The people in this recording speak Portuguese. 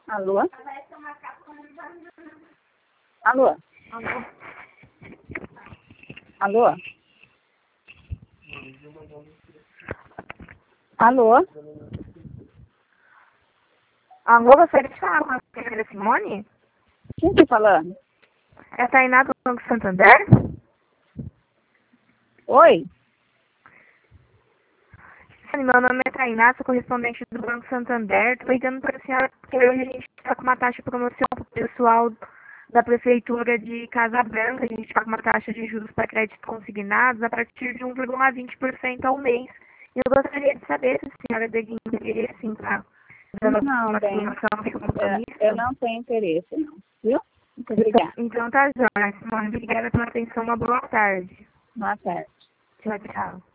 Alô? Alô? Alô? Alô? Alô, você que fala com a senhora Simone? Quem está falando? É a Tainá do Banco Santander? Oi? Meu nome é Tainá, sou correspondente do Banco Santander. Estou ligando para a senhora porque hoje a gente está com uma taxa promocional para o pessoal da Prefeitura de Casa Branca. A gente está com uma taxa de juros para créditos consignados a partir de 1,20% ao mês. E eu gostaria de saber se a senhora teria interesse em estar dando Não uma tenho. simulação de compromisso. Eu não tenho interesse, não. Viu? Muito obrigada. Então tá, Joana. Simone, obrigada pela atenção. Uma boa tarde. Boa tarde. Tchau, tchau.